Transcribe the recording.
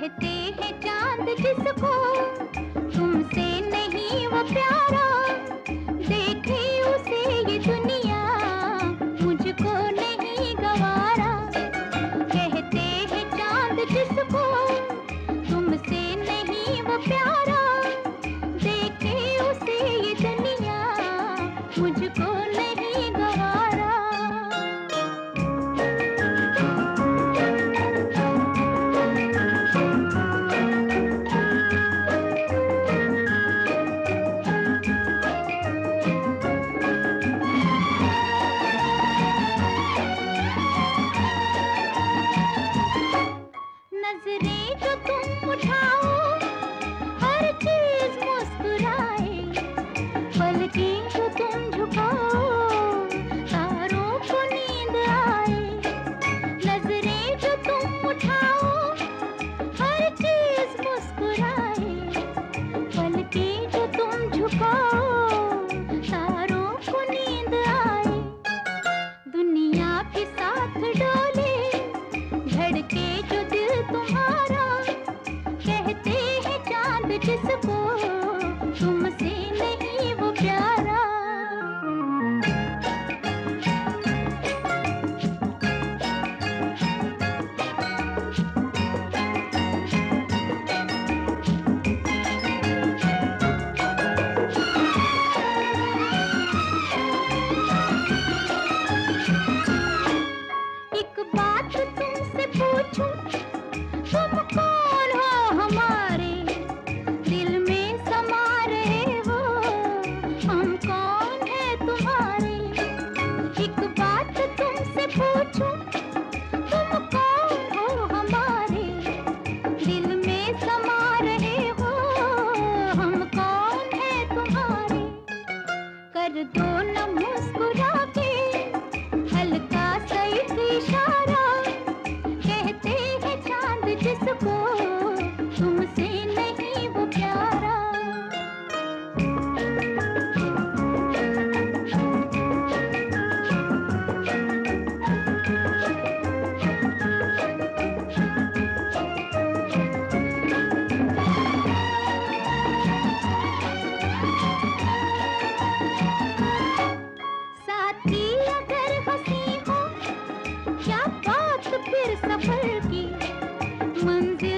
कहते हैं चांद जिसको तुमसे नहीं वो प्यारा, देखे उसे ये दुनिया मुझको नहीं गवारा। कहते हैं चांद जिसको तुमसे नहीं वो प्यारा, देखे उसे ये दुनिया मुझको नहीं गवारा। नजरें जो तुम उठाओ हर चीज मुस्कुराए, पलकें जो तुम झुकाओ तारों को नींद आए। नजरें जो तुम उठाओ हर चीज मुस्कुराए, पलकें जो तुम झुकाओ तारों को नींद आए। दुनिया के साथ डोले धड़के जो दिल तुम्हारा, कहते हैं चांद जिसको तुमसे नहीं वो प्यारा। एक बात तुमसे पूछूं, तुम कौन हो हमारे दिल में समा रहे हो, हम कौन है तुम्हारे। एक बात तुमसे पूछूं, तुम कौन हो हमारे दिल में समा रहे हो, हम कौन है तुम्हारे। कर दो न मुस्कुरा के हल्का सा एक इशारा, कहते हैं चांद जिसको तुमसे नहीं वो प्यारा। साथी अगर हंसी हो क्या बात फिर सफर की, मंजिल